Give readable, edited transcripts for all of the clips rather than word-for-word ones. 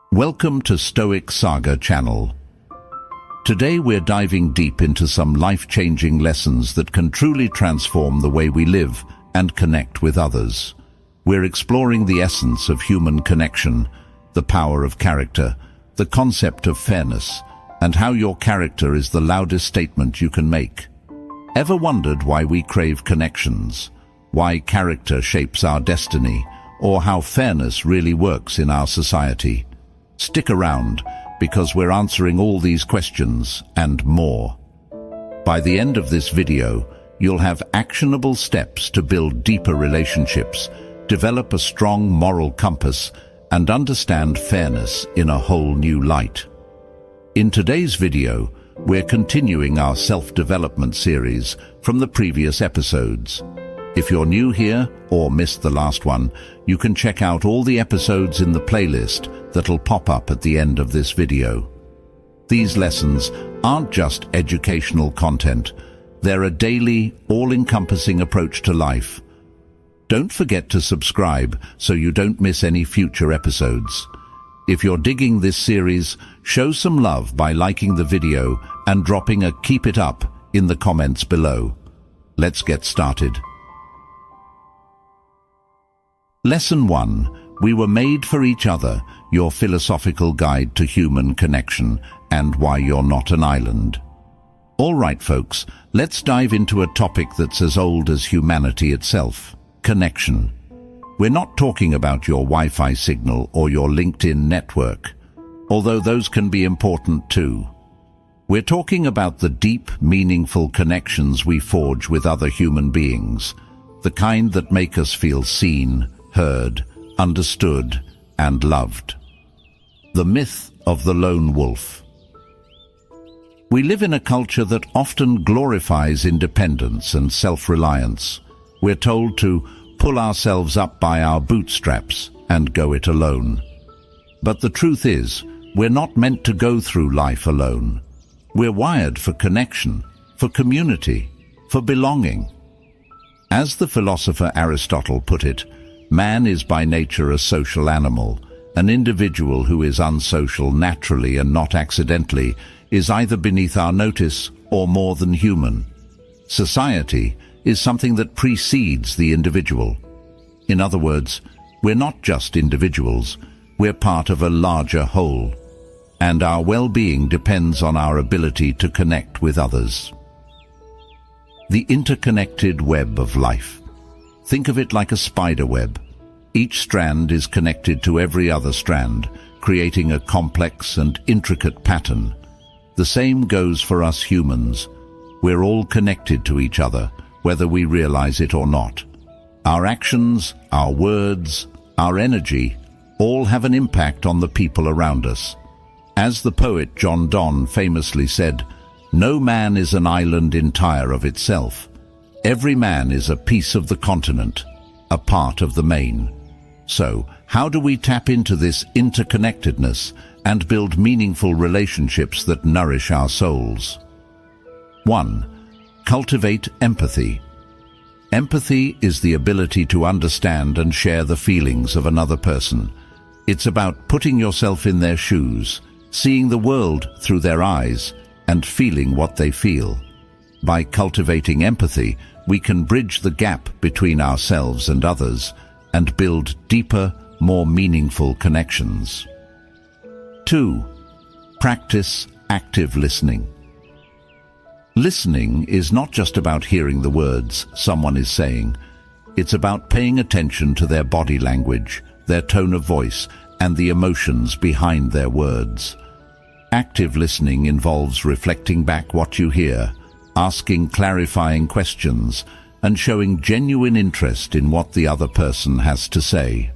Welcome to Stoic Saga channel. Today we're diving deep into some life-changing lessons that can truly transform the way we live and connect with others. We're exploring the essence of human connection, the power of character, the concept of fairness, and how your character is the loudest statement you can make. Ever wondered why we crave connections? Why character shapes our destiny? Or how fairness really works in our society? Stick around, because we're answering all these questions and more. By the end of this video, you'll have actionable steps to build deeper relationships, develop a strong moral compass, and understand fairness in a whole new light. In today's video, we're continuing our self-development series from the previous episodes. If you're new here or missed the last one, you can check out all the episodes in the playlist that'll pop up at the end of this video. These lessons aren't just educational content. They're a daily, all-encompassing approach to life. Don't forget to subscribe so you don't miss any future episodes. If you're digging this series, show some love by liking the video and dropping a "keep it up" in the comments below. Let's get started. Lesson 1. We were made for each other, your philosophical guide to human connection and why you're not an island. All right, folks, let's dive into a topic that's as old as humanity itself: connection. We're not talking about your Wi-Fi signal or your LinkedIn network, although those can be important too. We're talking about the deep, meaningful connections we forge with other human beings, the kind that make us feel seen, heard, understood, and loved. The myth of the lone wolf. We live in a culture that often glorifies independence and self-reliance. We're told to pull ourselves up by our bootstraps and go it alone. But the truth is, we're not meant to go through life alone. We're wired for connection, for community, for belonging. As the philosopher Aristotle put it, man is by nature a social animal. An individual who is unsocial naturally and not accidentally is either beneath our notice or more than human. Society is something that precedes the individual. In other words, we're not just individuals, we're part of a larger whole, and our well-being depends on our ability to connect with others. The interconnected web of life. Think of it like a spider web. Each strand is connected to every other strand, creating a complex and intricate pattern. The same goes for us humans. We're all connected to each other, whether we realize it or not. Our actions, our words, our energy, all have an impact on the people around us. As the poet John Donne famously said, "No man is an island entire of itself. Every man is a piece of the continent, a part of the main." So, how do we tap into this interconnectedness and build meaningful relationships that nourish our souls? 1. Cultivate empathy. Empathy is the ability to understand and share the feelings of another person. It's about putting yourself in their shoes, seeing the world through their eyes, and feeling what they feel. By cultivating empathy, we can bridge the gap between ourselves and others and build deeper, more meaningful connections. 2. Practice active listening. Listening is not just about hearing the words someone is saying. It's about paying attention to their body language, their tone of voice, and the emotions behind their words. Active listening involves reflecting back what you hear, asking clarifying questions, and showing genuine interest in what the other person has to say.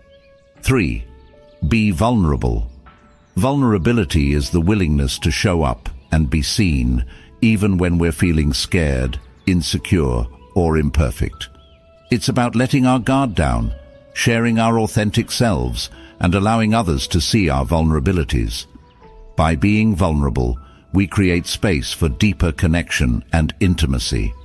3. Be vulnerable. Vulnerability is the willingness to show up and be seen, even when we're feeling scared, insecure, or imperfect. It's about letting our guard down, sharing our authentic selves, and allowing others to see our vulnerabilities. By being vulnerable, we create space for deeper connection and intimacy.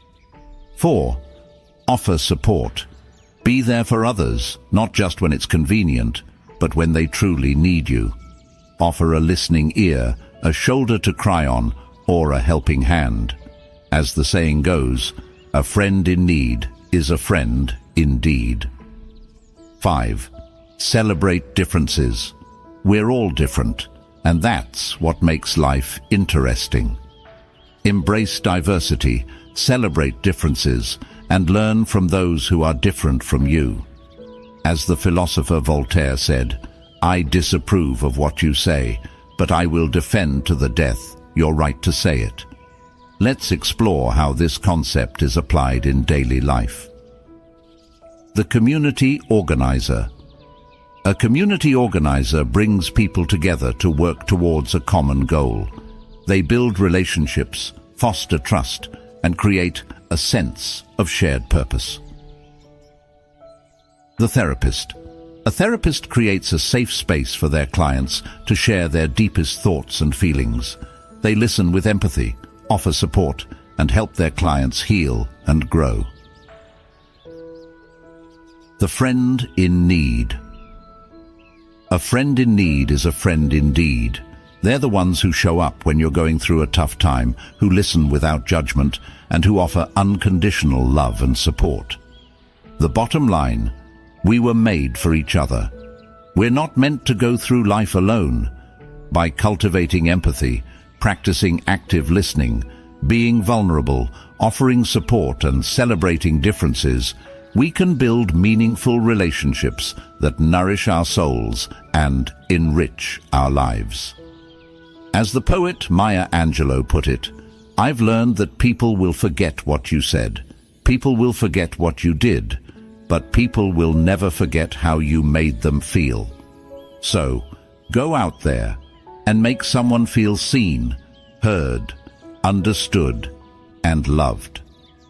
4. Offer support. Be there for others, not just when it's convenient. but when they truly need you. Offer a listening ear, a shoulder to cry on, or a helping hand. As the saying goes, a friend in need is a friend indeed. 5. Celebrate differences. We're all different, and that's what makes life interesting. Embrace diversity, celebrate differences, and learn from those who are different from you. As the philosopher Voltaire said, "I disapprove of what you say, but I will defend to the death your right to say it." Let's explore how this concept is applied in daily life. The community organizer. A community organizer brings people together to work towards a common goal. They build relationships, foster trust, and create a sense of shared purpose. The therapist. A therapist creates a safe space for their clients to share their deepest thoughts and feelings. They listen with empathy, offer support, and help their clients heal and grow. The friend in need. A friend in need is a friend indeed. They're the ones who show up when you're going through a tough time, who listen without judgment, and who offer unconditional love and support. The bottom line, we were made for each other. We're not meant to go through life alone. By cultivating empathy, practicing active listening, being vulnerable, offering support, and celebrating differences, we can build meaningful relationships that nourish our souls and enrich our lives. As the poet Maya Angelou put it, "I've learned that people will forget what you said, people will forget what you did, but people will never forget how you made them feel." So, go out there and make someone feel seen, heard, understood, and loved.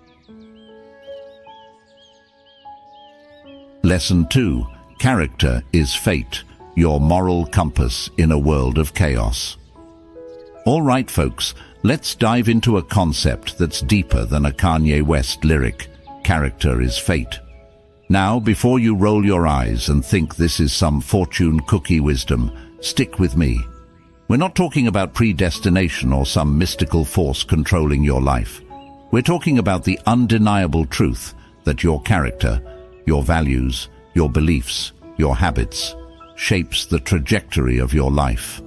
Lesson 2. Character is fate, your moral compass in a world of chaos. All right, folks, let's dive into a concept that's deeper than a Kanye West lyric. Character is fate. Now, before you roll your eyes and think this is some fortune cookie wisdom, stick with me. We're not talking about predestination or some mystical force controlling your life. We're talking about the undeniable truth that your character, your values, your beliefs, your habits, shapes the trajectory of your life.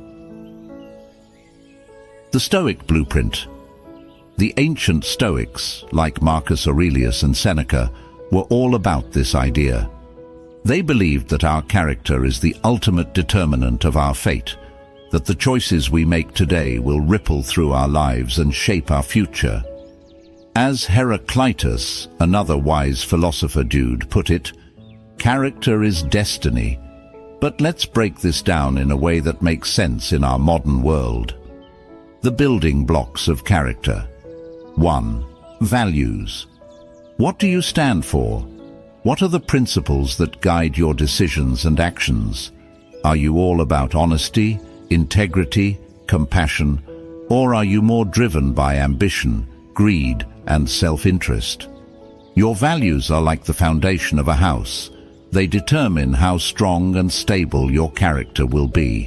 The Stoic Blueprint. The ancient Stoics, like Marcus Aurelius and Seneca, were all about this idea. They believed that our character is the ultimate determinant of our fate, that the choices we make today will ripple through our lives and shape our future. As Heraclitus, another wise philosopher dude, put it, "Character is destiny." But let's break this down in a way that makes sense in our modern world. The building blocks of character. 1. Values. What do you stand for? What are the principles that guide your decisions and actions? Are you all about honesty, integrity, compassion, or are you more driven by ambition, greed, and self-interest? Your values are like the foundation of a house. They determine how strong and stable your character will be.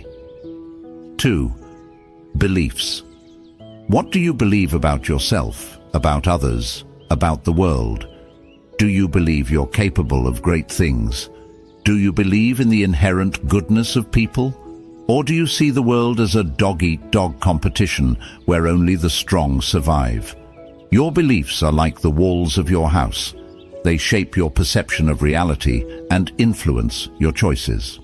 2. Beliefs. What do you believe about yourself, about others, about the world? Do you believe you're capable of great things? Do you believe in the inherent goodness of people? Or do you see the world as a dog-eat-dog competition where only the strong survive? Your beliefs are like the walls of your house. They shape your perception of reality and influence your choices.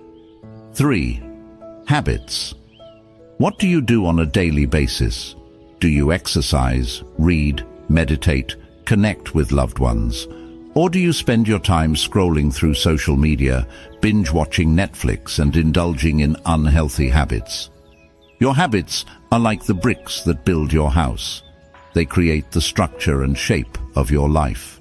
3. Habits. What do you do on a daily basis? Do you exercise, read, meditate, connect with loved ones? Or do you spend your time scrolling through social media, binge-watching Netflix, and indulging in unhealthy habits? Your habits are like the bricks that build your house. They create the structure and shape of your life.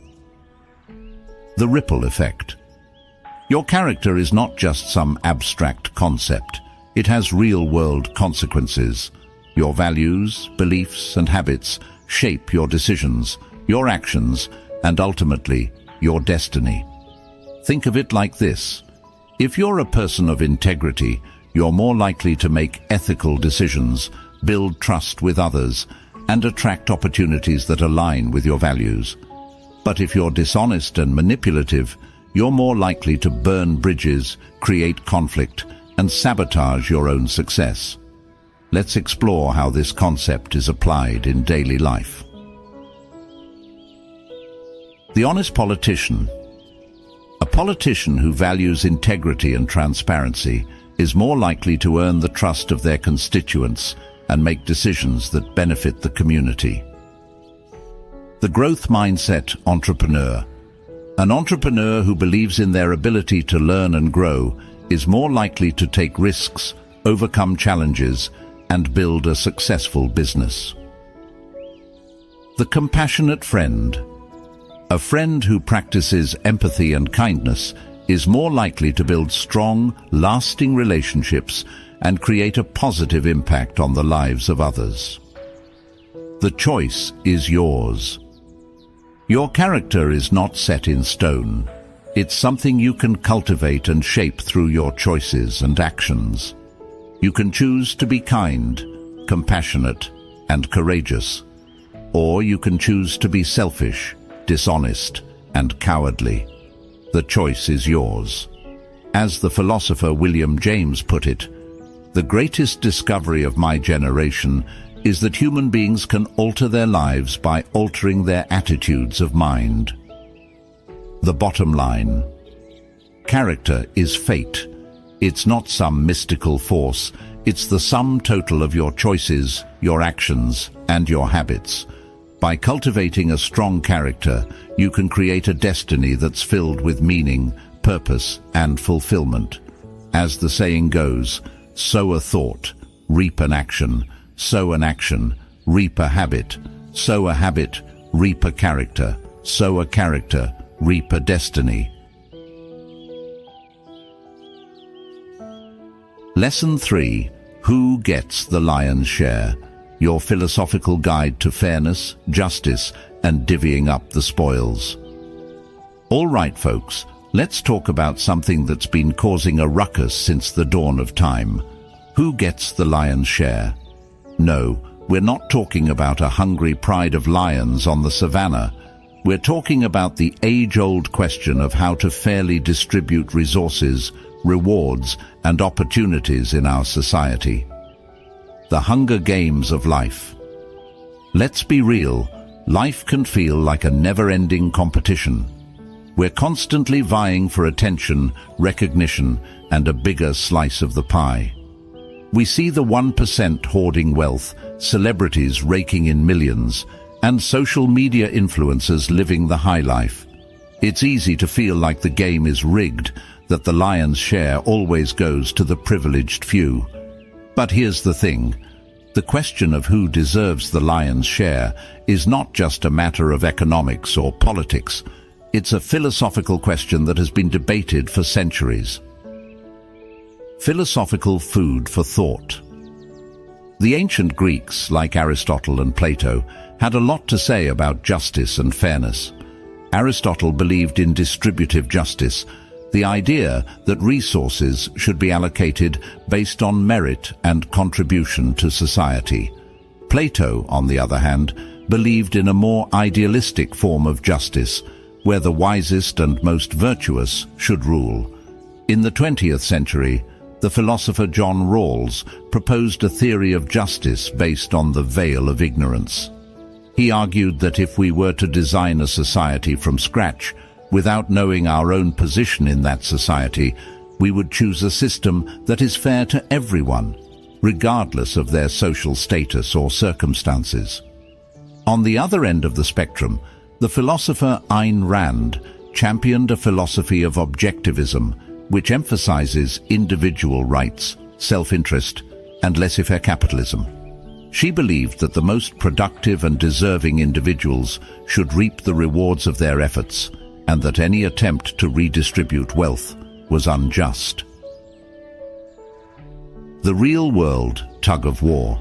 The ripple effect. Your character is not just some abstract concept. It has real-world consequences. Your values, beliefs, and habits shape your decisions, your actions, and ultimately, your destiny. Think of it like this. If you're a person of integrity, you're more likely to make ethical decisions, build trust with others, and attract opportunities that align with your values. But if you're dishonest and manipulative, you're more likely to burn bridges, create conflict, and sabotage your own success. Let's explore how this concept is applied in daily life. The honest politician. A politician who values integrity and transparency is more likely to earn the trust of their constituents and make decisions that benefit the community. The growth mindset entrepreneur. An entrepreneur who believes in their ability to learn and grow is more likely to take risks, overcome challenges, and build a successful business. The compassionate friend. A friend who practices empathy and kindness is more likely to build strong, lasting relationships and create a positive impact on the lives of others. The choice is yours. Your character is not set in stone. It's something you can cultivate and shape through your choices and actions. You can choose to be kind, compassionate, and courageous, or you can choose to be selfish, dishonest, and cowardly. The choice is yours. As the philosopher William James put it, "The greatest discovery of my generation is that human beings can alter their lives by altering their attitudes of mind." The bottom line. Character is fate. It's not some mystical force. It's the sum total of your choices, your actions, and your habits. By cultivating a strong character, you can create a destiny that's filled with meaning, purpose, and fulfillment. As the saying goes, sow a thought, reap an action, sow an action, reap a habit, sow a habit, reap a character, sow a character, reap a destiny. Lesson 3. Who gets the lion's share? Your philosophical guide to fairness, justice, and divvying up the spoils. All right, folks, let's talk about something that's been causing a ruckus since the dawn of time. Who gets the lion's share? No, we're not talking about a hungry pride of lions on the savannah. We're talking about the age-old question of how to fairly distribute resources, rewards, and opportunities in our society. The Hunger Games of life. Let's be real, life can feel like a never-ending competition. We're constantly vying for attention, recognition, and a bigger slice of the pie. We see the 1% hoarding wealth, celebrities raking in millions, and social media influencers living the high life. It's easy to feel like the game is rigged, that the lion's share always goes to the privileged few. But here's the thing. The question of who deserves the lion's share is not just a matter of economics or politics. It's a philosophical question that has been debated for centuries. Philosophical food for thought. The ancient Greeks, like Aristotle and Plato, had a lot to say about justice and fairness. Aristotle believed in distributive justice, the idea that resources should be allocated based on merit and contribution to society. Plato, on the other hand, believed in a more idealistic form of justice, where the wisest and most virtuous should rule. In the 20th century, the philosopher John Rawls proposed a theory of justice based on the veil of ignorance. He argued that if we were to design a society from scratch, without knowing our own position in that society, we would choose a system that is fair to everyone, regardless of their social status or circumstances. On the other end of the spectrum, the philosopher Ayn Rand championed a philosophy of objectivism, which emphasizes individual rights, self-interest, and laissez-faire capitalism. She believed that the most productive and deserving individuals should reap the rewards of their efforts, and that any attempt to redistribute wealth was unjust. The real-world tug-of-war.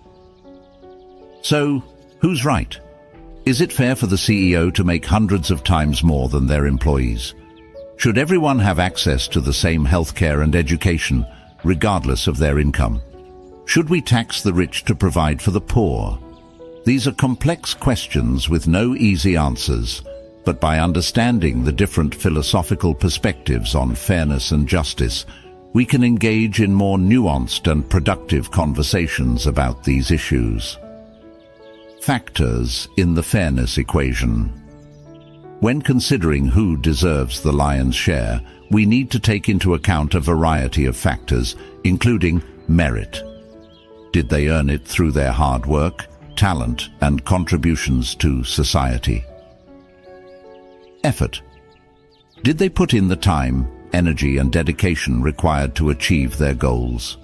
So, who's right? Is it fair for the CEO to make hundreds of times more than their employees? Should everyone have access to the same healthcare and education, regardless of their income? Should we tax the rich to provide for the poor? These are complex questions with no easy answers, but by understanding the different philosophical perspectives on fairness and justice, we can engage in more nuanced and productive conversations about these issues. Factors in the fairness equation. When considering who deserves the lion's share, we need to take into account a variety of factors, including merit. Did they earn it through their hard work, talent, and contributions to society? Effort. Did they put in the time, energy, and dedication required to achieve their goals?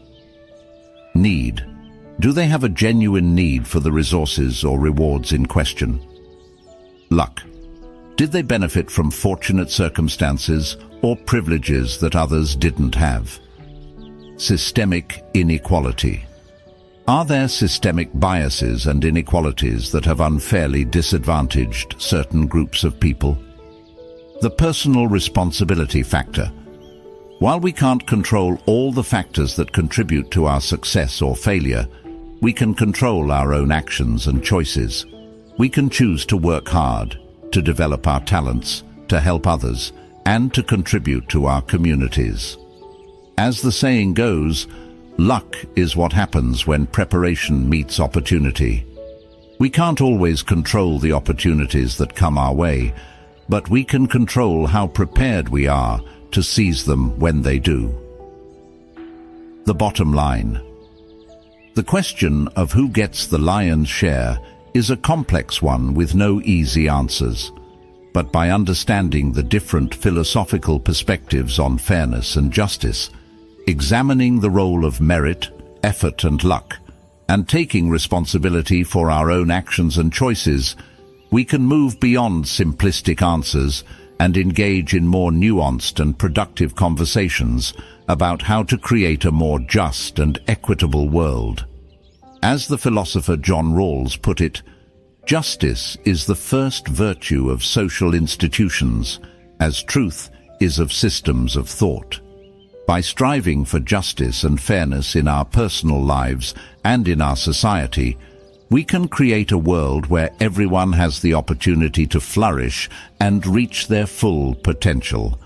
Need. Do they have a genuine need for the resources or rewards in question? Luck. Did they benefit from fortunate circumstances or privileges that others didn't have? Systemic inequality. Are there systemic biases and inequalities that have unfairly disadvantaged certain groups of people? The personal responsibility factor. While we can't control all the factors that contribute to our success or failure, we can control our own actions and choices. We can choose to work hard, to develop our talents, to help others, and to contribute to our communities. As the saying goes, luck is what happens when preparation meets opportunity. We can't always control the opportunities that come our way, but we can control how prepared we are to seize them when they do. The bottom line. The question of who gets the lion's share is a complex one with no easy answers. But by understanding the different philosophical perspectives on fairness and justice, examining the role of merit, effort, and luck, and taking responsibility for our own actions and choices, we can move beyond simplistic answers and engage in more nuanced and productive conversations about how to create a more just and equitable world. As the philosopher John Rawls put it, justice is the first virtue of social institutions, as truth is of systems of thought. By striving for justice and fairness in our personal lives and in our society, we can create a world where everyone has the opportunity to flourish and reach their full potential.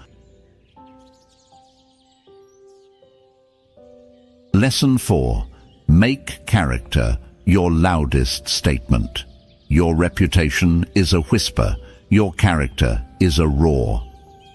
Lesson 4. Make character your loudest statement. Your reputation is a whisper. Your character is a roar.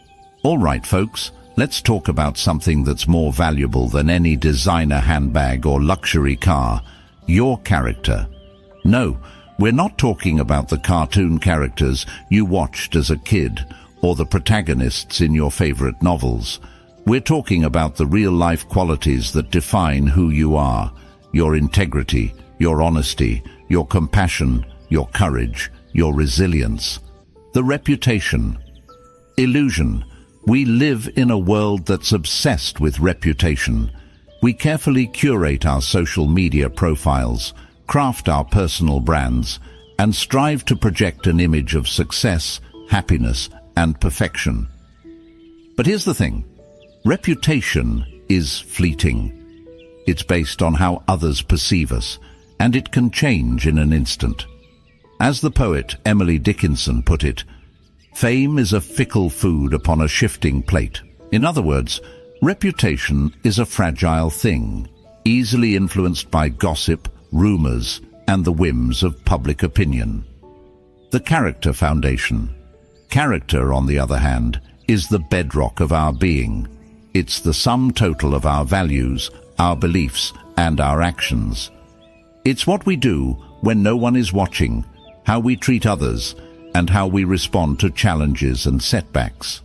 All right, folks, let's talk about something that's more valuable than any designer handbag or luxury car. Your character. No, we're not talking about the cartoon characters you watched as a kid or the protagonists in your favorite novels. We're talking about the real-life qualities that define who you are. Your integrity, your honesty, your compassion, your courage, your resilience. The reputation. Illusion. We live in a world that's obsessed with reputation. We carefully curate our social media profiles, craft our personal brands, and strive to project an image of success, happiness, and perfection. But here's the thing. Reputation is fleeting. It's based on how others perceive us, and it can change in an instant. As the poet Emily Dickinson put it, fame is a fickle food upon a shifting plate. In other words, reputation is a fragile thing, easily influenced by gossip, rumors, and the whims of public opinion. The character foundation. Character, on the other hand, is the bedrock of our being. It's the sum total of our values, our beliefs, and our actions. It's what we do when no one is watching, how we treat others, and how we respond to challenges and setbacks.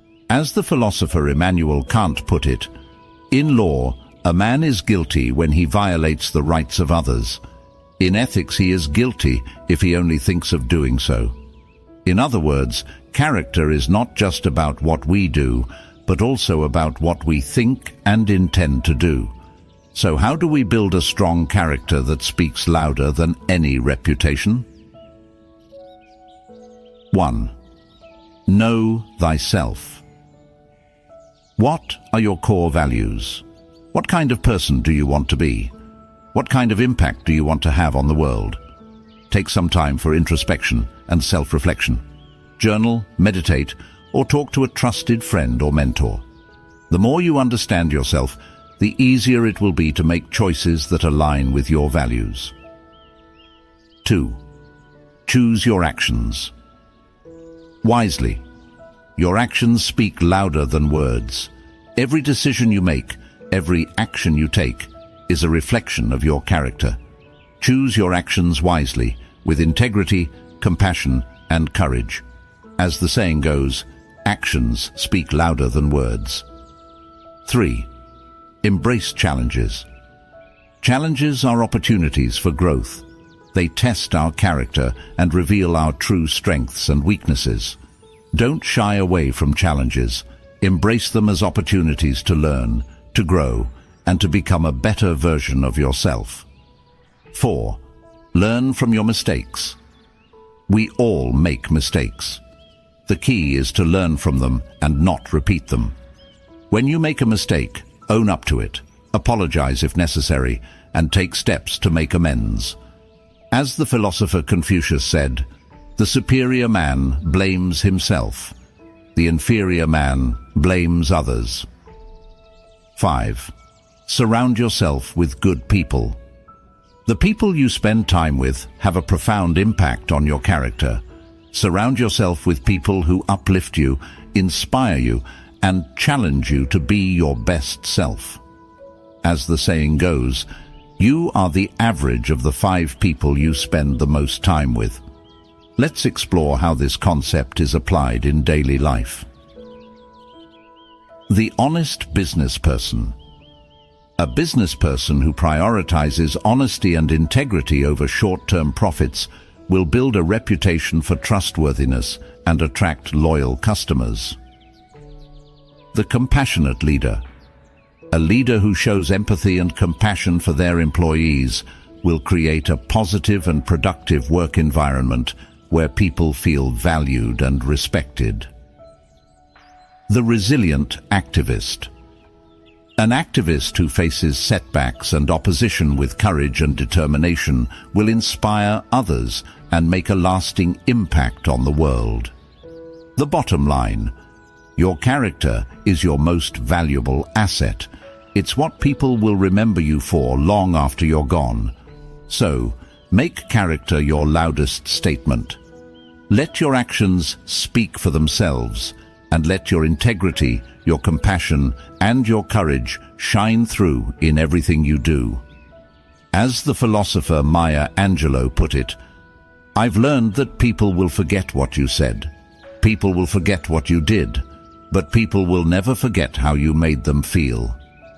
As the philosopher Immanuel Kant put it, in law, a man is guilty when he violates the rights of others. In ethics, he is guilty if he only thinks of doing so. In other words, character is not just about what we do, but also about what we think and intend to do. So how do we build a strong character that speaks louder than any reputation? 1. Know thyself. What are your core values? What kind of person do you want to be? What kind of impact do you want to have on the world? Take some time for introspection and self-reflection. Journal, meditate, or talk to a trusted friend or mentor. The more you understand yourself, the easier it will be to make choices that align with your values. 2. Choose your actions wisely. Your actions speak louder than words. Every decision you make, every action you take, is a reflection of your character. Choose your actions wisely, with integrity, compassion, and courage. As the saying goes, actions speak louder than words. 3. Embrace challenges. Challenges are opportunities for growth. They test our character and reveal our true strengths and weaknesses. Don't shy away from challenges. Embrace them as opportunities to learn, to grow, and to become a better version of yourself. 4. Learn from your mistakes. We all make mistakes. The key is to learn from them and not repeat them. When you make a mistake, own up to it, apologize if necessary, and take steps to make amends. As the philosopher Confucius said, the superior man blames himself. The inferior man blames others. 5. Surround yourself with good people. The people you spend time with have a profound impact on your character. Surround yourself with people who uplift you, inspire you, and challenge you to be your best self. As the saying goes, you are the average of the 5 people you spend the most time with. Let's explore how this concept is applied in daily life. The honest business person. A business person who prioritizes honesty and integrity over short-term profits will build a reputation for trustworthiness and attract loyal customers. The compassionate leader. A leader who shows empathy and compassion for their employees will create a positive and productive work environment where people feel valued and respected. The resilient activist. An activist who faces setbacks and opposition with courage and determination will inspire others and make a lasting impact on the world. The bottom line. Your character is your most valuable asset. It's what people will remember you for long after you're gone. So, make character your loudest statement. Let your actions speak for themselves, and let your integrity, your compassion, and your courage shine through in everything you do. As the philosopher Maya Angelou put it, I've learned that people will forget what you said. People will forget what you did, but people will never forget how you made them feel.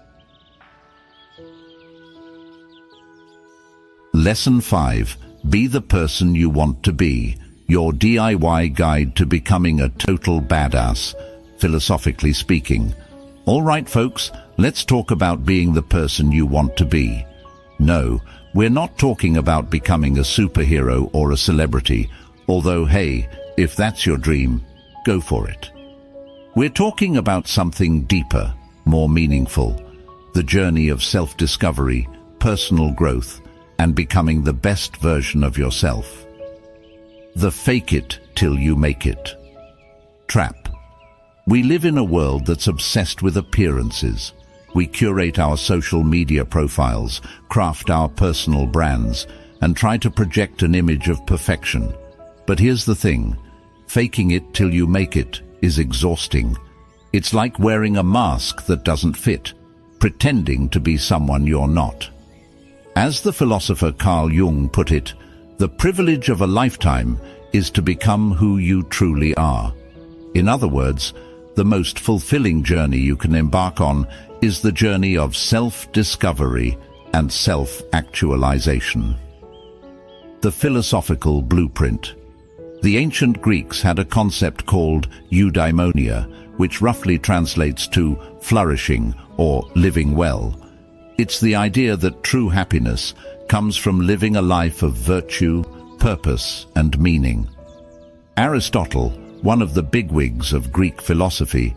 Lesson 5. Be the person you want to be. Your DIY guide to becoming a total badass, philosophically speaking. All right, folks, let's talk about being the person you want to be. No, we're not talking about becoming a superhero or a celebrity, although, hey, if that's your dream, go for it. We're talking about something deeper, more meaningful, the journey of self-discovery, personal growth, and becoming the best version of yourself. The fake it till you make it trap. We live in a world that's obsessed with appearances. We curate our social media profiles, craft our personal brands, and try to project an image of perfection. But here's the thing, faking it till you make it is exhausting. It's like wearing a mask that doesn't fit, pretending to be someone you're not. As the philosopher Carl Jung put it, the privilege of a lifetime is to become who you truly are. In other words, the most fulfilling journey you can embark on is the journey of self-discovery and self-actualization. The philosophical blueprint. The ancient Greeks had a concept called eudaimonia, which roughly translates to flourishing or living well. It's the idea that true happiness comes from living a life of virtue, purpose, and meaning. Aristotle, one of the bigwigs of Greek philosophy,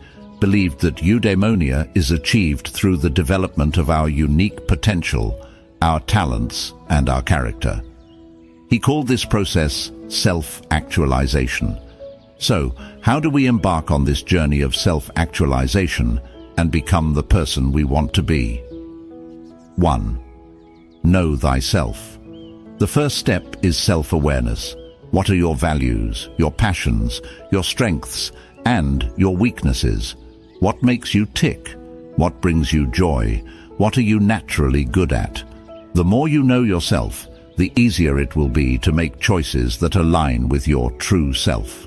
believed that eudaimonia is achieved through the development of our unique potential, our talents, and our character. He called this process self-actualization. So, how do we embark on this journey of self-actualization and become the person we want to be? 1. Know thyself. The first step is self-awareness. What are your values, your passions, your strengths, and your weaknesses? What makes you tick? What brings you joy? What are you naturally good at? The more you know yourself, the easier it will be to make choices that align with your true self.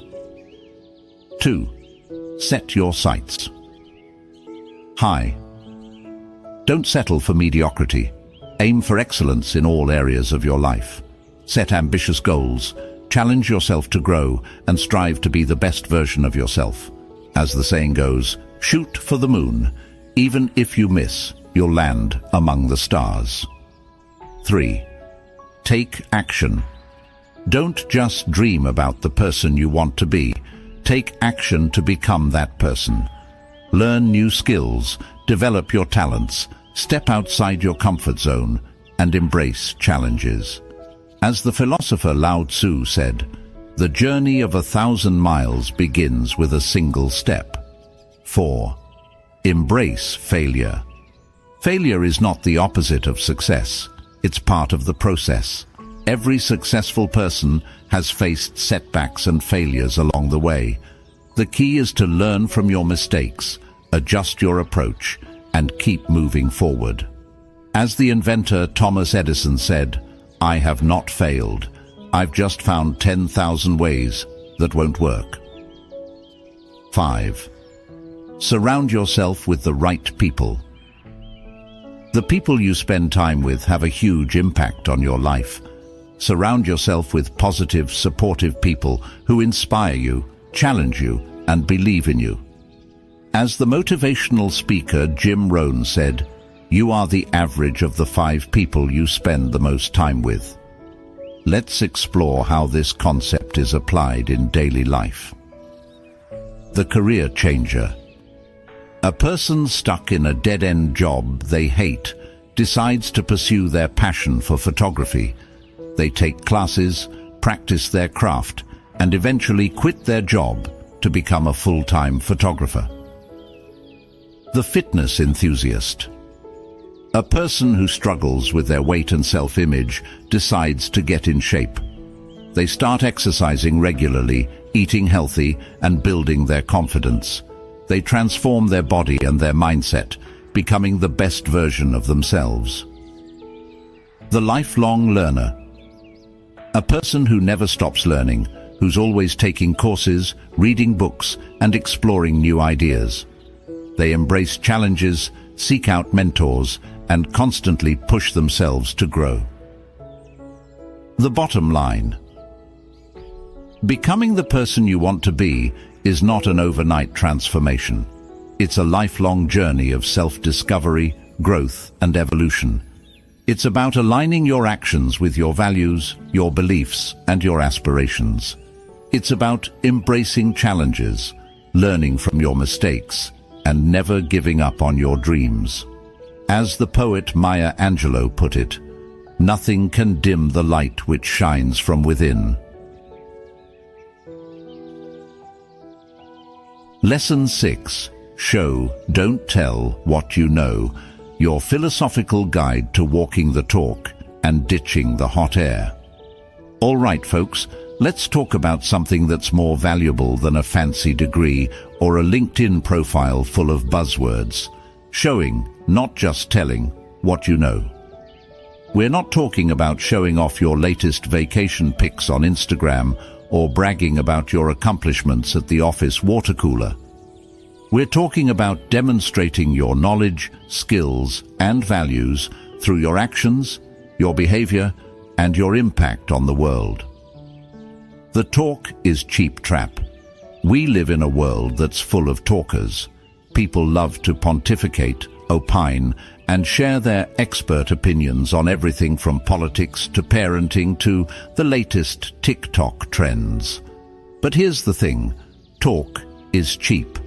2. Set your sights high. Don't settle for mediocrity. Aim for excellence in all areas of your life. Set ambitious goals. Challenge yourself to grow and strive to be the best version of yourself. As the saying goes, shoot for the moon. Even if you miss, you'll land among the stars. 3. Take action. Don't just dream about the person you want to be. Take action to become that person. Learn new skills, develop your talents, step outside your comfort zone, and embrace challenges. As the philosopher Lao Tzu said, the journey of 1,000 miles begins with a single step. 4. Embrace failure. Failure is not the opposite of success. It's part of the process. Every successful person has faced setbacks and failures along the way. The key is to learn from your mistakes, adjust your approach, and keep moving forward. As the inventor Thomas Edison said, I have not failed. I've just found 10,000 ways that won't work. 5. Surround yourself with the right people. The people you spend time with have a huge impact on your life. Surround yourself with positive, supportive people who inspire you, challenge you, and believe in you. As the motivational speaker Jim Rohn said, you are the average of the 5 people you spend the most time with. Let's explore how this concept is applied in daily life. The career changer. A person stuck in a dead-end job they hate decides to pursue their passion for photography. They take classes, practice their craft, and eventually quit their job to become a full-time photographer. The fitness enthusiast. A person who struggles with their weight and self-image decides to get in shape. They start exercising regularly, eating healthy, and building their confidence. They transform their body and their mindset, becoming the best version of themselves. The lifelong learner. A person who never stops learning, who's always taking courses, reading books, and exploring new ideas. They embrace challenges, seek out mentors, and constantly push themselves to grow. The bottom line. Becoming the person you want to be is not an overnight transformation. It's a lifelong journey of self-discovery, growth, and evolution. It's about aligning your actions with your values, your beliefs, and your aspirations. It's about embracing challenges, learning from your mistakes, and never giving up on your dreams. As the poet Maya Angelou put it, nothing can dim the light which shines from within. Lesson 6. Show, don't tell what you know. Your philosophical guide to walking the talk and ditching the hot air. All right, folks, let's talk about something that's more valuable than a fancy degree or a LinkedIn profile full of buzzwords. Showing, not just telling, what you know. We're not talking about showing off your latest vacation pics on Instagram or bragging about your accomplishments at the office water cooler. We're talking about demonstrating your knowledge, skills, and values through your actions, your behavior, and your impact on the world. The talk is cheap trap. We live in a world that's full of talkers. People love to pontificate, opine, and share their expert opinions on everything from politics to parenting to the latest TikTok trends. But here's the thing, talk is cheap.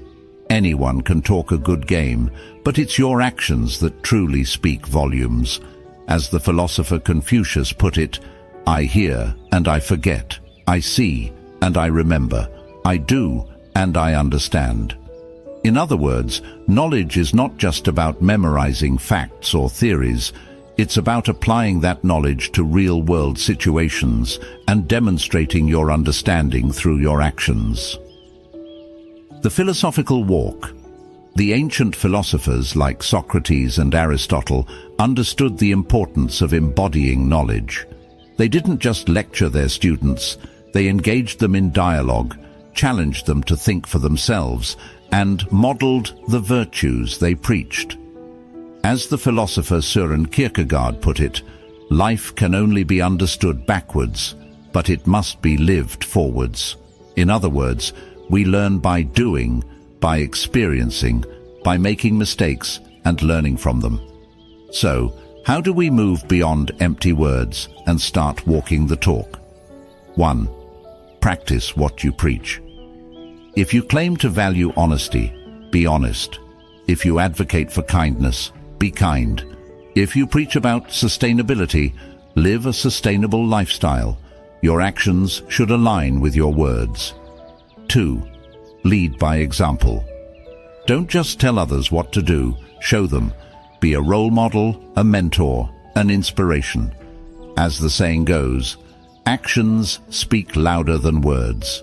Anyone can talk a good game, but it's your actions that truly speak volumes. As the philosopher Confucius put it, I hear and I forget, I see and I remember, I do and I understand. In other words, knowledge is not just about memorizing facts or theories. It's about applying that knowledge to real-world situations and demonstrating your understanding through your actions. The philosophical walk. The ancient philosophers like Socrates and Aristotle understood the importance of embodying knowledge. They didn't just lecture their students, they engaged them in dialogue, challenged them to think for themselves, and modeled the virtues they preached. As the philosopher Søren Kierkegaard put it, life can only be understood backwards, but it must be lived forwards. In other words, we learn by doing, by experiencing, by making mistakes and learning from them. So, how do we move beyond empty words and start walking the talk? 1. Practice what you preach. If you claim to value honesty, be honest. If you advocate for kindness, be kind. If you preach about sustainability, live a sustainable lifestyle. Your actions should align with your words. 2. Lead by example. Don't just tell others what to do, show them. Be a role model, a mentor, an inspiration. As the saying goes, actions speak louder than words.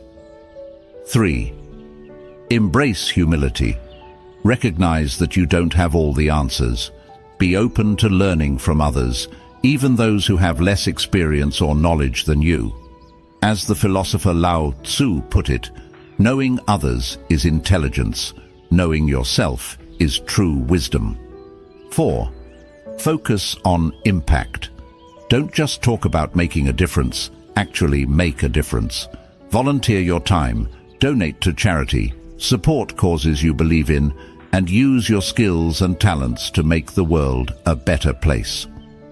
3. Embrace humility. Recognize that you don't have all the answers. Be open to learning from others, even those who have less experience or knowledge than you. As the philosopher Lao Tzu put it, knowing others is intelligence. Knowing yourself is true wisdom. 4. Focus on impact. Don't just talk about making a difference, actually make a difference. Volunteer your time, donate to charity, support causes you believe in, and use your skills and talents to make the world a better place.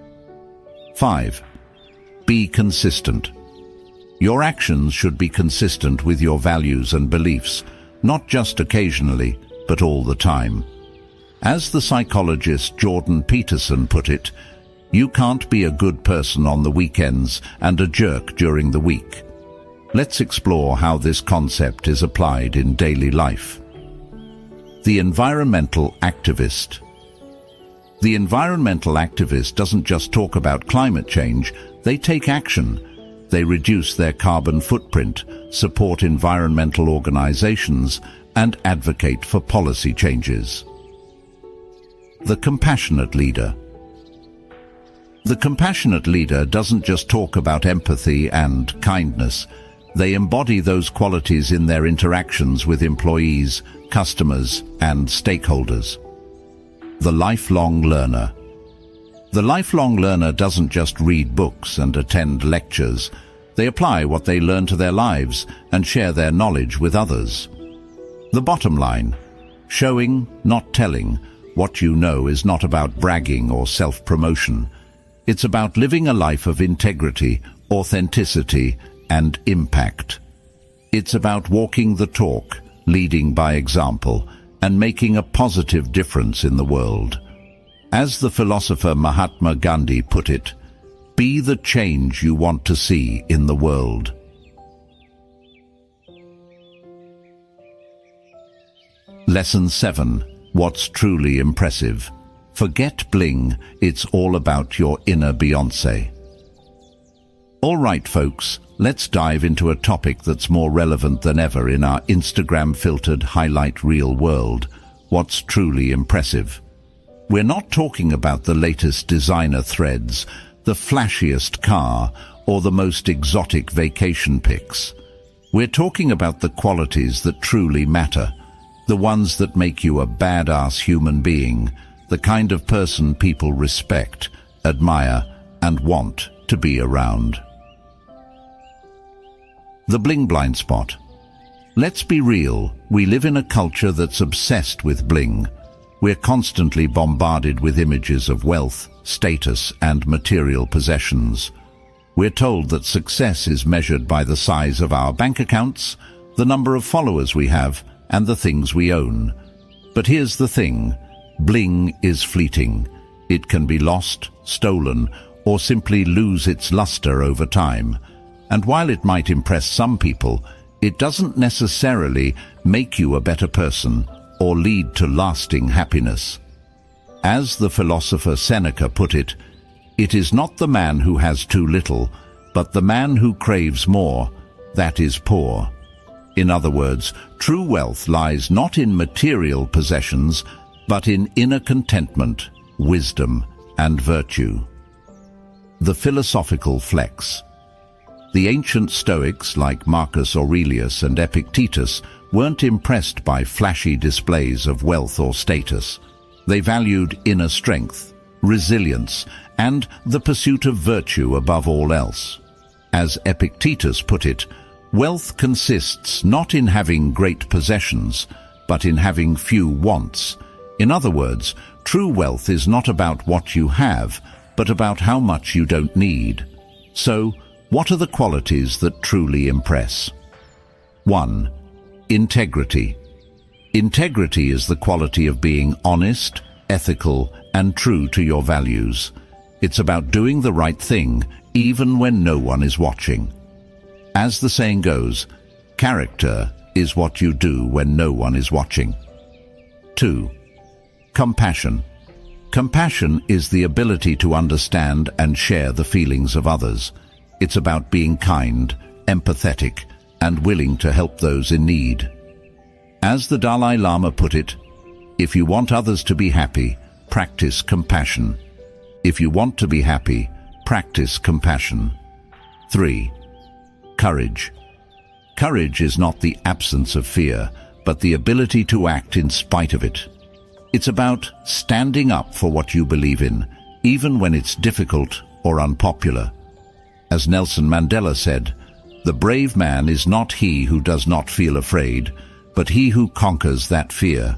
5. Be consistent. Your actions should be consistent with your values and beliefs, not just occasionally, but all the time. As the psychologist Jordan Peterson put it, you can't be a good person on the weekends and a jerk during the week. Let's explore how this concept is applied in daily life. The environmental activist. The environmental activist doesn't just talk about climate change, they take action. They reduce their carbon footprint, support environmental organizations, and advocate for policy changes. The compassionate leader. The compassionate leader doesn't just talk about empathy and kindness. They embody those qualities in their interactions with employees, customers, and stakeholders. The lifelong learner. The lifelong learner doesn't just read books and attend lectures. They apply what they learn to their lives and share their knowledge with others. The bottom line. Showing, not telling. What you know is not about bragging or self-promotion. It's about living a life of integrity, authenticity, and impact. It's about walking the talk, leading by example, and making a positive difference in the world. As the philosopher Mahatma Gandhi put it, be the change you want to see in the world. Lesson 7. What's truly impressive? Forget bling, it's all about your inner Beyoncé. All right, folks, let's dive into a topic that's more relevant than ever in our Instagram-filtered highlight reel world. What's truly impressive? We're not talking about the latest designer threads, the flashiest car, or the most exotic vacation pics. We're talking about the qualities that truly matter, the ones that make you a badass human being, the kind of person people respect, admire, and want to be around. The bling blind spot. Let's be real, we live in a culture that's obsessed with bling. We're constantly bombarded with images of wealth, status, and material possessions. We're told that success is measured by the size of our bank accounts, the number of followers we have, and the things we own. But here's the thing, bling is fleeting. It can be lost, stolen, or simply lose its luster over time. And while it might impress some people, it doesn't necessarily make you a better person or lead to lasting happiness. As the philosopher Seneca put it, it is not the man who has too little, but the man who craves more, that is poor. In other words, true wealth lies not in material possessions, but in inner contentment, wisdom, and virtue. The philosophical flex. The ancient Stoics, like Marcus Aurelius and Epictetus, weren't impressed by flashy displays of wealth or status. They valued inner strength, resilience, and the pursuit of virtue above all else. As Epictetus put it, wealth consists not in having great possessions, but in having few wants. In other words, true wealth is not about what you have, but about how much you don't need. So, what are the qualities that truly impress? 1. Integrity. Integrity is the quality of being honest, ethical, and true to your values. It's about doing the right thing, even when no one is watching. As the saying goes, character is what you do when no one is watching. 2. Compassion. Compassion is the ability to understand and share the feelings of others. It's about being kind, empathetic, and willing to help those in need. As the Dalai Lama put it, if you want others to be happy, practice compassion. If you want to be happy, practice compassion. 3. Courage. Courage is not the absence of fear, but the ability to act in spite of it. It's about standing up for what you believe in, even when it's difficult or unpopular. As Nelson Mandela said, "The brave man is not he who does not feel afraid, but he who conquers that fear."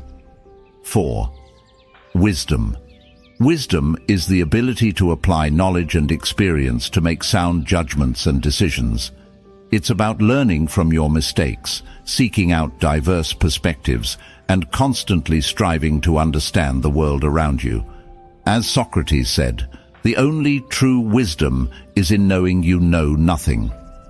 4. Wisdom. Wisdom is the ability to apply knowledge and experience to make sound judgments and decisions. It's about learning from your mistakes, seeking out diverse perspectives, and constantly striving to understand the world around you. As Socrates said, the only true wisdom is in knowing you know nothing.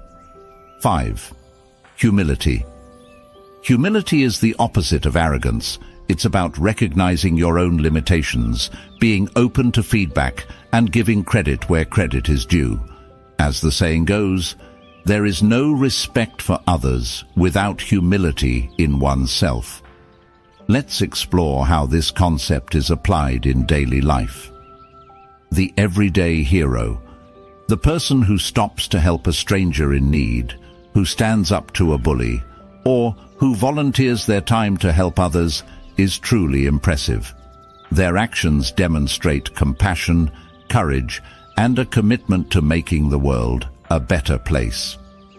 5. Humility. Humility is the opposite of arrogance. It's about recognizing your own limitations, being open to feedback, and giving credit where credit is due. As the saying goes, there is no respect for others without humility in oneself. Let's explore how this concept is applied in daily life. The everyday hero. The person who stops to help a stranger in need, who stands up to a bully, or who volunteers their time to help others is truly impressive. Their actions demonstrate compassion, courage, and a commitment to making the world a better place.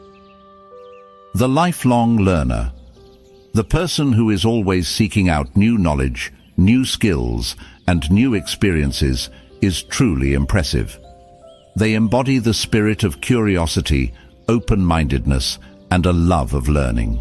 The lifelong learner. The person who is always seeking out new knowledge, new skills, and new experiences is truly impressive. They embody the spirit of curiosity, open-mindedness, and a love of learning.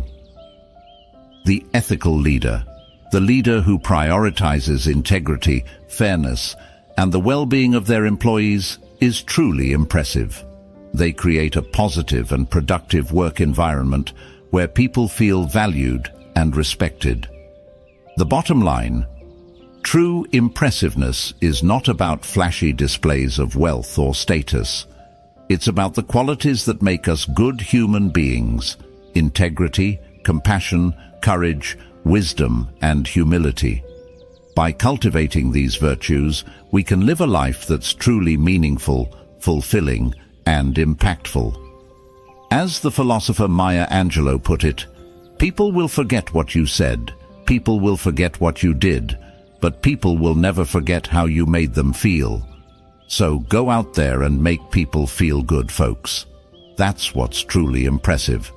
The ethical leader. The leader who prioritizes integrity, fairness, and the well-being of their employees is truly impressive. They create a positive and productive work environment where people feel valued and respected. The bottom line, true impressiveness is not about flashy displays of wealth or status. It's about the qualities that make us good human beings: integrity, compassion, courage, wisdom, and humility. By cultivating these virtues, we can live a life that's truly meaningful, fulfilling, and impactful. As the philosopher Maya Angelou put it, people will forget what you said, people will forget what you did, but people will never forget how you made them feel. So go out there and make people feel good, folks. That's what's truly impressive.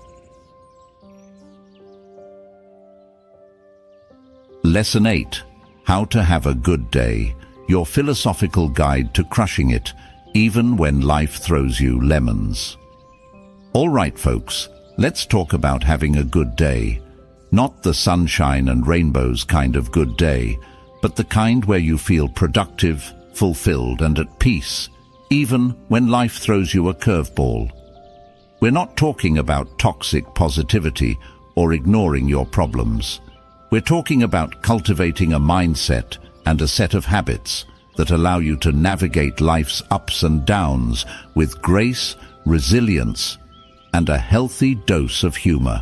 Lesson 8. How to have a good day. Your philosophical guide to crushing it, even when life throws you lemons. All right, folks, let's talk about having a good day. Not the sunshine and rainbows kind of good day, but the kind where you feel productive, fulfilled and at peace, even when life throws you a curveball. We're not talking about toxic positivity or ignoring your problems. We're talking about cultivating a mindset and a set of habits that allow you to navigate life's ups and downs with grace, resilience, and a healthy dose of humor.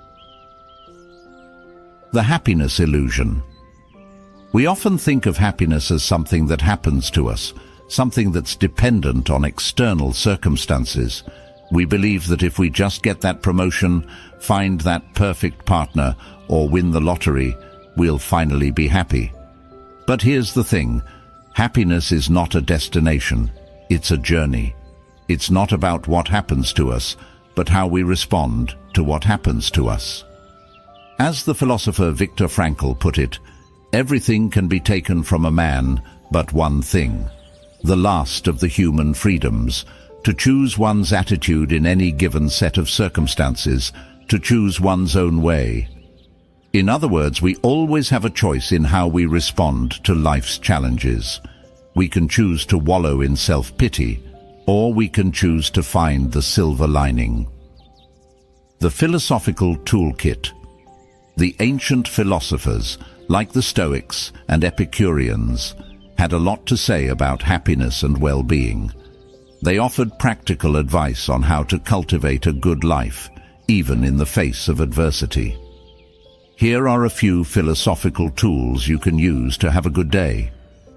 The happiness illusion. We often think of happiness as something that happens to us, something that's dependent on external circumstances. We believe that if we just get that promotion, find that perfect partner, or win the lottery, we'll finally be happy. But here's the thing, happiness is not a destination, it's a journey. It's not about what happens to us, but how we respond to what happens to us. As the philosopher Viktor Frankl put it, everything can be taken from a man but one thing, the last of the human freedoms, to choose one's attitude in any given set of circumstances, to choose one's own way. In other words, we always have a choice in how we respond to life's challenges. We can choose to wallow in self-pity, or we can choose to find the silver lining. The philosophical toolkit. The ancient philosophers, like the Stoics and Epicureans, had a lot to say about happiness and well-being. They offered practical advice on how to cultivate a good life, even in the face of adversity. Here are a few philosophical tools you can use to have a good day.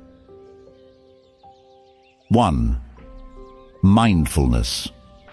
1. Mindfulness.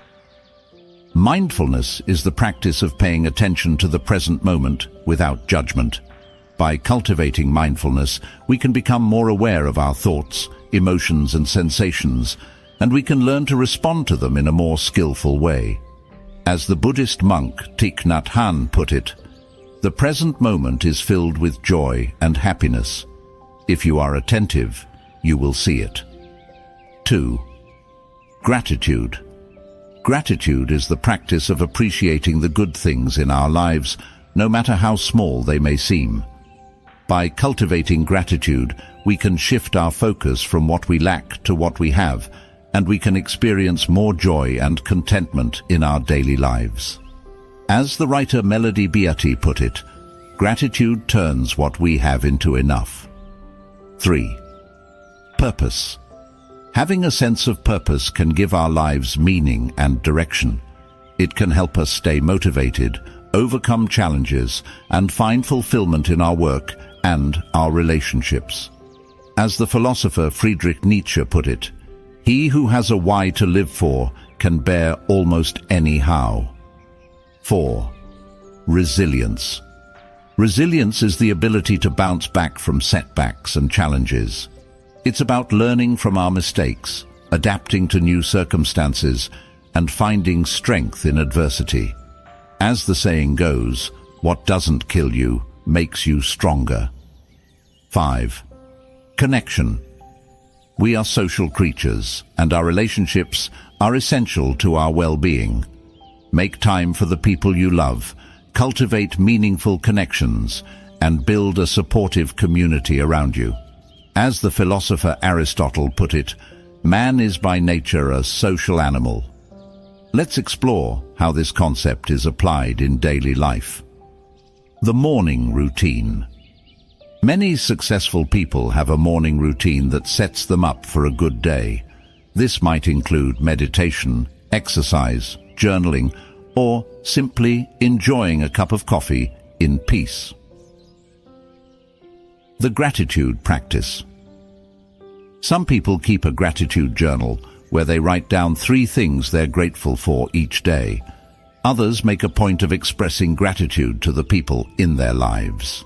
Mindfulness is the practice of paying attention to the present moment without judgment. By cultivating mindfulness, we can become more aware of our thoughts, emotions and sensations, and we can learn to respond to them in a more skillful way. As the Buddhist monk Thich Nhat Hanh put it, the present moment is filled with joy and happiness. If you are attentive, you will see it. 2. Gratitude. Gratitude is the practice of appreciating the good things in our lives, no matter how small they may seem. By cultivating gratitude, we can shift our focus from what we lack to what we have, and we can experience more joy and contentment in our daily lives. As the writer Melody Beatty put it, gratitude turns what we have into enough. 3. Purpose. Having a sense of purpose can give our lives meaning and direction. It can help us stay motivated, overcome challenges, and find fulfillment in our work and our relationships. As the philosopher Friedrich Nietzsche put it, he who has a why to live for can bear almost any how. 4. Resilience. Resilience is the ability to bounce back from setbacks and challenges. It's about learning from our mistakes, adapting to new circumstances, and finding strength in adversity. As the saying goes, what doesn't kill you makes you stronger. 5. Connection. We are social creatures, and our relationships are essential to our well-being. Make time for the people you love, cultivate meaningful connections, and build a supportive community around you. As the philosopher Aristotle put it, man is by nature a social animal. Let's explore how this concept is applied in daily life. The morning routine. Many successful people have a morning routine that sets them up for a good day. This might include meditation, exercise, journaling, or simply enjoying a cup of coffee in peace. The gratitude practice. Some people keep a gratitude journal where they write down 3 things they're grateful for each day. Others make a point of expressing gratitude to the people in their lives.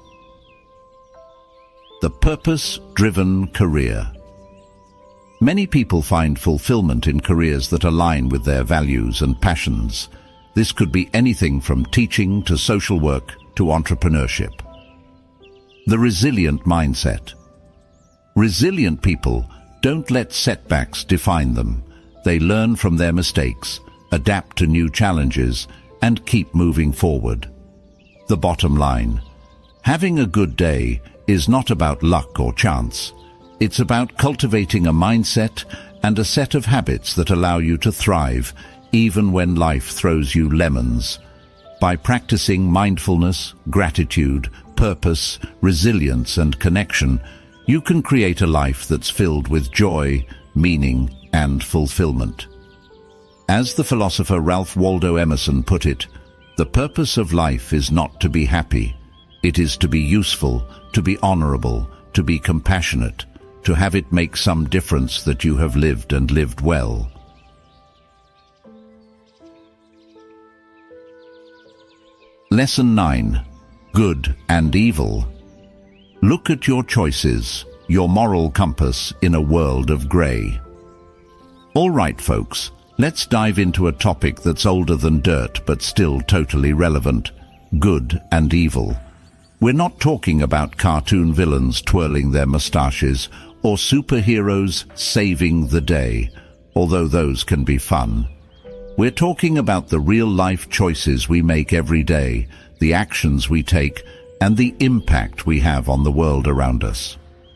The purpose-driven career. Many people find fulfillment in careers that align with their values and passions. This could be anything from teaching to social work to entrepreneurship. The resilient mindset. Resilient people don't let setbacks define them. They learn from their mistakes, adapt to new challenges, and keep moving forward. The bottom line: having a good day is not about luck or chance. It's about cultivating a mindset and a set of habits that allow you to thrive even when life throws you lemons. By practicing mindfulness, gratitude, purpose, resilience, and connection, you can create a life that's filled with joy, meaning, and fulfillment. As the philosopher Ralph Waldo Emerson put it, the purpose of life is not to be happy. It is to be useful, to be honorable, to be compassionate, to have it make some difference that you have lived and lived well. Lesson 9. Good and Evil. Look at your choices, your moral compass in a world of grey. All right, folks, let's dive into a topic that's older than dirt but still totally relevant: good and evil. We're not talking about cartoon villains twirling their mustaches or superheroes saving the day, although those can be fun. We're talking about the real-life choices we make every day, the actions we take, and the impact we have on the world around us.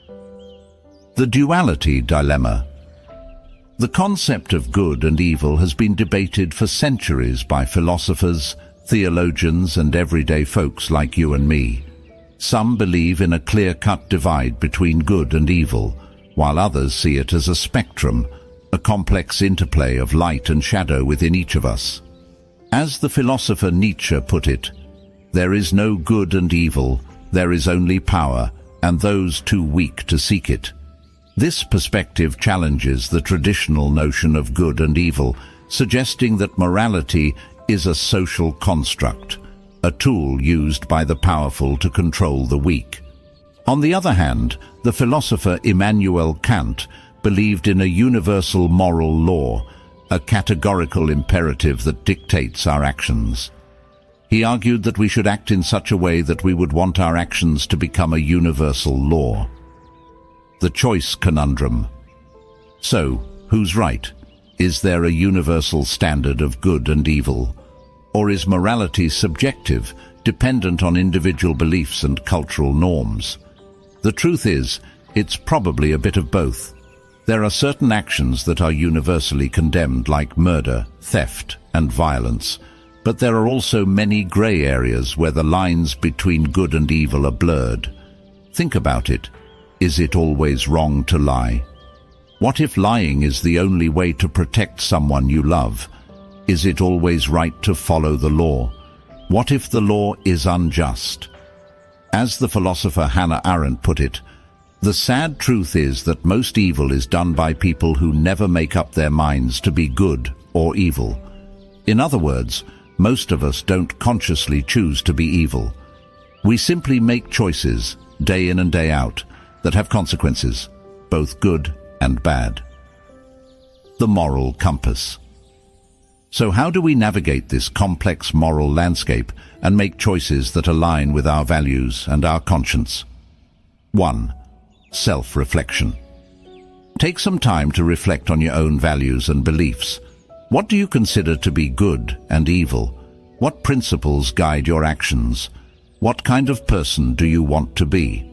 The duality dilemma. The concept of good and evil has been debated for centuries by philosophers, theologians, and everyday folks like you and me. Some believe in a clear-cut divide between good and evil, while others see it as a spectrum, a complex interplay of light and shadow within each of us. As the philosopher Nietzsche put it, there is no good and evil, there is only power, and those too weak to seek it. This perspective challenges the traditional notion of good and evil, suggesting that morality is a social construct, a tool used by the powerful to control the weak. On the other hand, the philosopher Immanuel Kant believed in a universal moral law, a categorical imperative that dictates our actions. He argued that we should act in such a way that we would want our actions to become a universal law. The choice conundrum. So, who's right? Is there a universal standard of good and evil? Or is morality subjective, dependent on individual beliefs and cultural norms? The truth is, it's probably a bit of both. There are certain actions that are universally condemned, like murder, theft, and violence, but there are also many grey areas where the lines between good and evil are blurred. Think about it. Is it always wrong to lie? What if lying is the only way to protect someone you love? Is it always right to follow the law? What if the law is unjust? As the philosopher Hannah Arendt put it, the sad truth is that most evil is done by people who never make up their minds to be good or evil. In other words, most of us don't consciously choose to be evil. We simply make choices, day in and day out, that have consequences, both good and bad. The moral compass. So how do we navigate this complex moral landscape and make choices that align with our values and our conscience? 1. Self-reflection. Take some time to reflect on your own values and beliefs. What do you consider to be good and evil? What principles guide your actions? What kind of person do you want to be?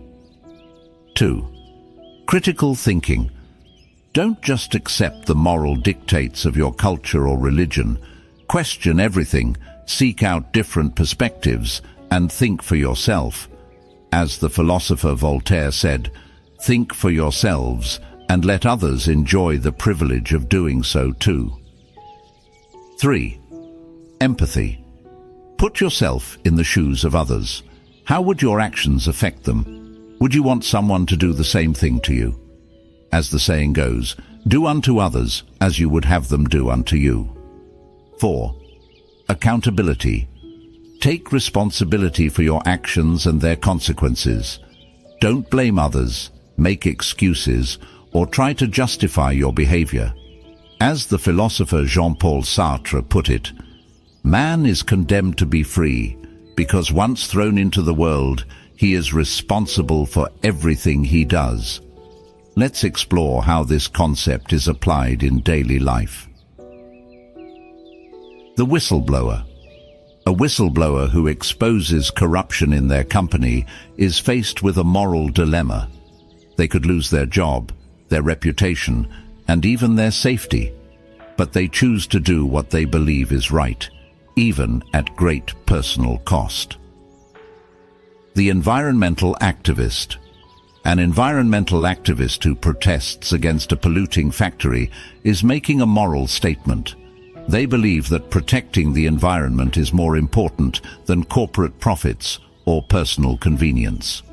2. Critical thinking. Don't just accept the moral dictates of your culture or religion. Question everything, seek out different perspectives, and think for yourself. As the philosopher Voltaire said, think for yourselves and let others enjoy the privilege of doing so too. 3. Empathy. Put yourself in the shoes of others. How would your actions affect them? Would you want someone to do the same thing to you? As the saying goes, do unto others as you would have them do unto you. 4. Accountability. Take responsibility for your actions and their consequences. Don't blame others, make excuses, or try to justify your behavior. As the philosopher Jean-Paul Sartre put it, man is condemned to be free because once thrown into the world, he is responsible for everything he does. Let's explore how this concept is applied in daily life. The whistleblower. A whistleblower who exposes corruption in their company is faced with a moral dilemma. They could lose their job, their reputation, and even their safety, but they choose to do what they believe is right, even at great personal cost. The environmental activist. An environmental activist who protests against a polluting factory is making a moral statement. They believe that protecting the environment is more important than corporate profits or personal convenience.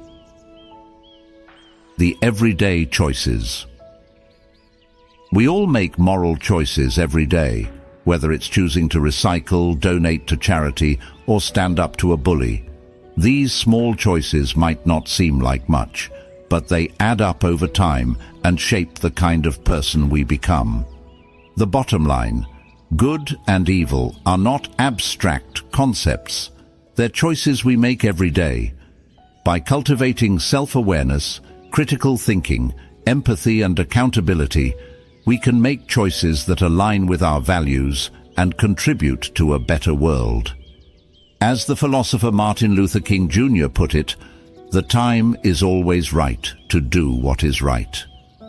The everyday choices. We all make moral choices every day, whether it's choosing to recycle, donate to charity, or stand up to a bully. These small choices might not seem like much, but they add up over time and shape the kind of person we become. The bottom line: good and evil are not abstract concepts. They're choices we make every day. By cultivating self-awareness, critical thinking, empathy and accountability, we can make choices that align with our values and contribute to a better world. As the philosopher Martin Luther King Jr. put it, the time is always right to do what is right.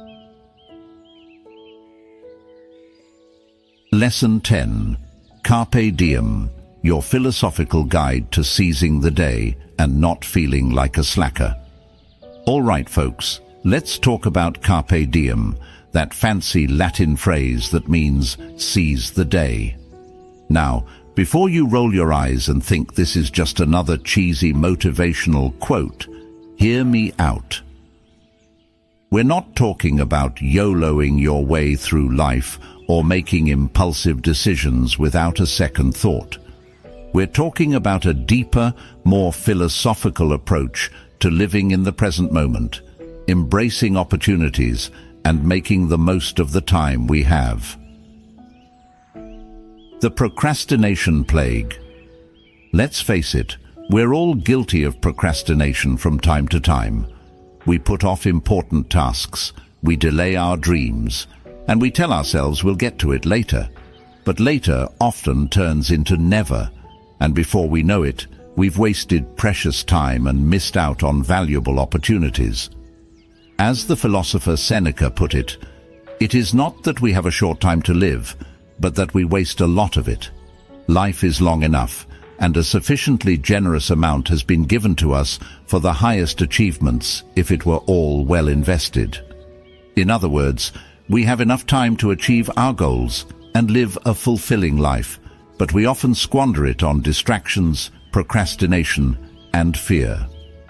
Lesson 10. Carpe Diem, your philosophical guide to seizing the day and not feeling like a slacker. All right, folks, let's talk about Carpe Diem, that fancy Latin phrase that means seize the day. Now, before you roll your eyes and think this is just another cheesy motivational quote, hear me out. We're not talking about YOLOing your way through life or making impulsive decisions without a second thought. We're talking about a deeper, more philosophical approach to living in the present moment, embracing opportunities and making the most of the time we have. The procrastination plague. Let's face it, we're all guilty of procrastination from time to time. We put off important tasks, we delay our dreams, and we tell ourselves we'll get to it later. But later often turns into never, and before we know it, we've wasted precious time and missed out on valuable opportunities. As the philosopher Seneca put it, it is not that we have a short time to live, but that we waste a lot of it. Life is long enough, and a sufficiently generous amount has been given to us for the highest achievements if it were all well invested. In other words, we have enough time to achieve our goals and live a fulfilling life, but we often squander it on distractions, procrastination, and fear.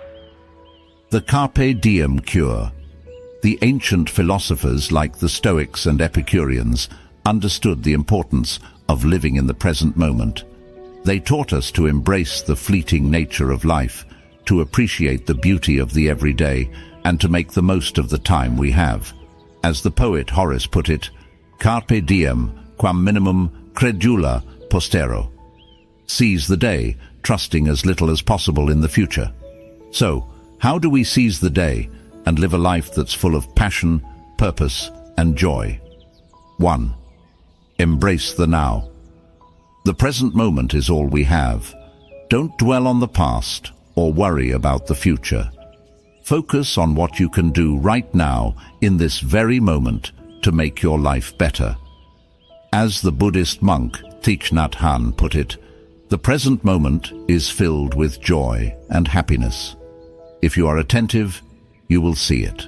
The Carpe Diem cure. The ancient philosophers like the Stoics and Epicureans understood the importance of living in the present moment. They taught us to embrace the fleeting nature of life, to appreciate the beauty of the everyday, and to make the most of the time we have. As the poet Horace put it, Carpe diem, quam minimum credula postero. Seize the day, trusting as little as possible in the future. So, how do we seize the day and live a life that's full of passion, purpose, and joy? 1. Embrace the now. The present moment is all we have. Don't dwell on the past or worry about the future. Focus on what you can do right now in this very moment to make your life better. As the Buddhist monk Thich Nhat Hanh put it, the present moment is filled with joy and happiness. If you are attentive, you will see it.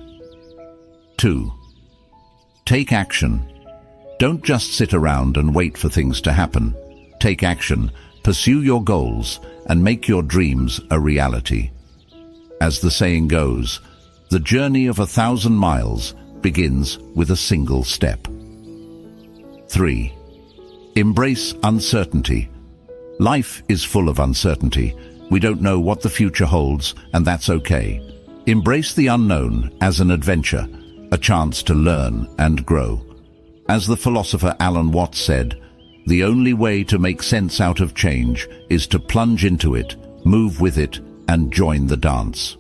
2. Take action. Don't just sit around and wait for things to happen. Take action, pursue your goals, and make your dreams a reality. As the saying goes, the journey of 1,000 miles begins with a single step. 3. Embrace uncertainty. Life is full of uncertainty. We don't know what the future holds, and that's okay. Embrace the unknown as an adventure, a chance to learn and grow. As the philosopher Alan Watts said, the only way to make sense out of change is to plunge into it, move with it, and join the dance.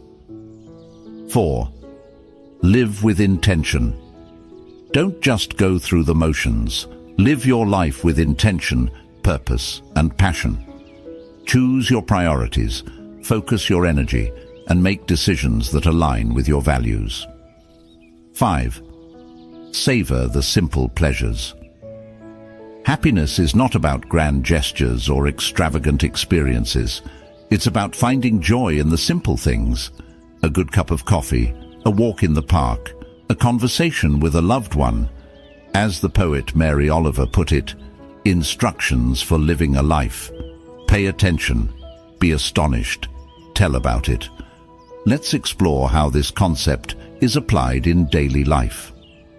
4. Live with intention. Don't just go through the motions. Live your life with intention, purpose, and passion. Choose your priorities, focus your energy, and make decisions that align with your values. 5. Savor the simple pleasures. Happiness is not about grand gestures or extravagant experiences. It's about finding joy in the simple things. A good cup of coffee, a walk in the park, a conversation with a loved one. As the poet Mary Oliver put it, instructions for living a life. Pay attention, be astonished, tell about it. Let's explore how this concept is applied in daily life.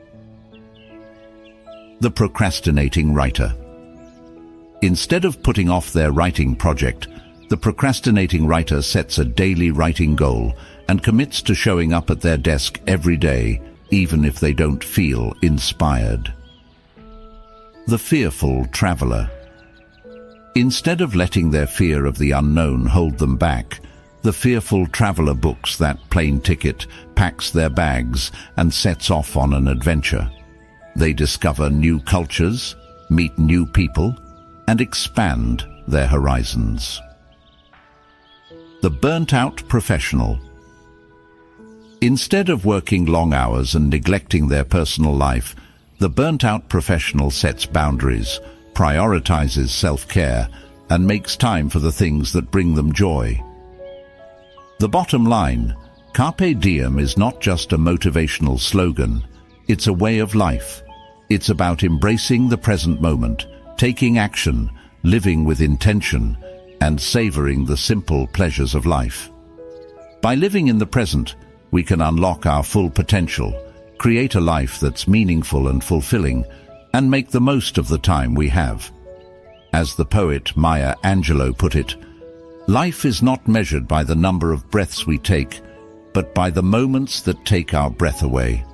The procrastinating writer. Instead of putting off their writing project, the procrastinating writer sets a daily writing goal and commits to showing up at their desk every day, even if they don't feel inspired. The fearful traveler. Instead of letting their fear of the unknown hold them back, the fearful traveler books that plane ticket, packs their bags, and sets off on an adventure. They discover new cultures, meet new people, and expand their horizons. The burnt-out professional. Instead of working long hours and neglecting their personal life, the burnt-out professional sets boundaries, prioritizes self-care, and makes time for the things that bring them joy. The bottom line, Carpe Diem is not just a motivational slogan, it's a way of life. It's about embracing the present moment, taking action, living with intention, and savoring the simple pleasures of life. By living in the present, we can unlock our full potential, create a life that's meaningful and fulfilling, and make the most of the time we have. As the poet Maya Angelou put it, life is not measured by the number of breaths we take, but by the moments that take our breath away.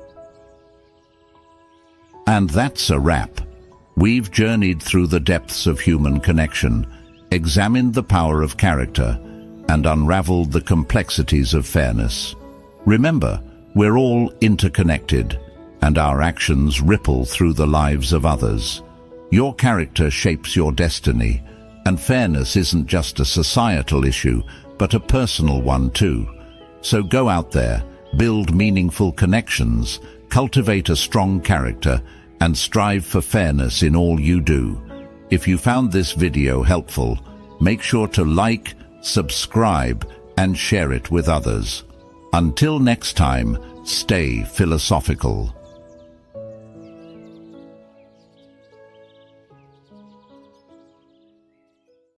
And that's a wrap. We've journeyed through the depths of human connection, examined the power of character, and unraveled the complexities of fairness. Remember, we're all interconnected, and our actions ripple through the lives of others. Your character shapes your destiny, and fairness isn't just a societal issue, but a personal one too. So go out there, build meaningful connections, cultivate a strong character, and strive for fairness in all you do. If you found this video helpful, make sure to like, subscribe, and share it with others. Until next time, stay philosophical.